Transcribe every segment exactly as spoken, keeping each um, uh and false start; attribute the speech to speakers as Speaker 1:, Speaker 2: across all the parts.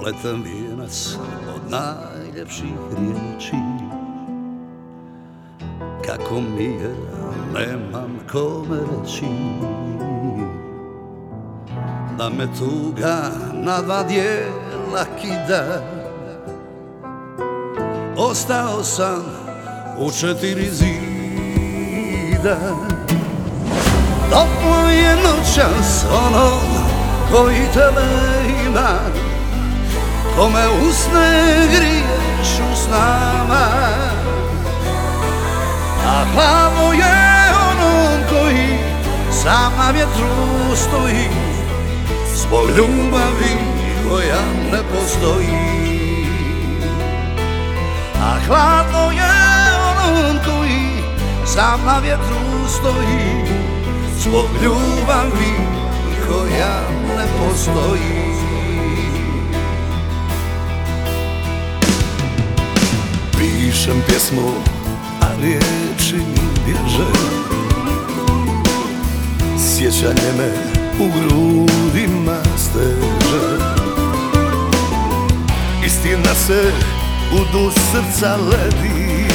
Speaker 1: pletem vijenac od najljepših riječi. Kako mi je, nemam kome reći, da me tuga na dva dijela kida. Ostao sam u četiri zida. Toplo je noćas onom koji tebe ima, kome usne griješ u snama. A hladno je onom koji sam na vjetru stoji, zbog ljubavi koja ne postoji. A hladno je onom koji sam na vjetru stoji, zbog ljubavi koja ne postoji.
Speaker 2: Pišem pjesmu, a riječi mi bježe, sjećanje me u grudima steže. Istina se u dnu srca ledi,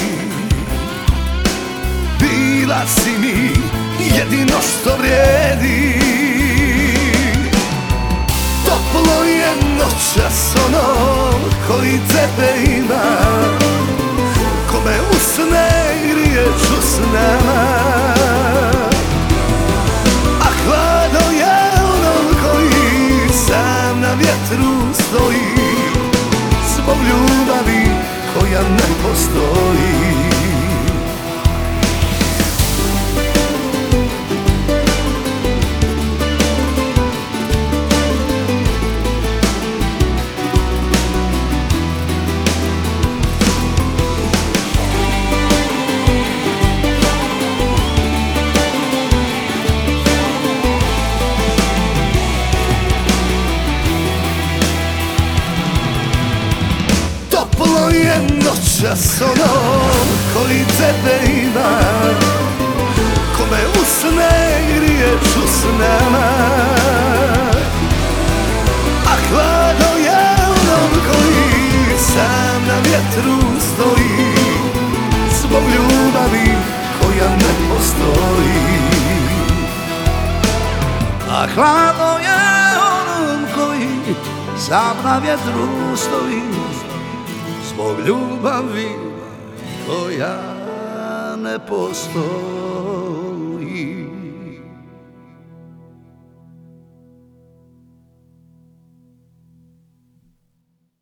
Speaker 2: bila si mi jedino što vrijedi. Toplo je noćas onom koji tebe ima, kome usne griješ u snama. A hladno je onom koji sam na vjetru stoji, zbog ljubavi koja ne postoji. Toplo je noćas onom koji tebe ima, kome usne griješ u snama. A hladno je onom koji sam na vjetru stoji, zbog ljubavi koja ne postoji.
Speaker 1: A hladno je onom koji sam na vjetru stoji, zbog ljubavi koja ne postoji.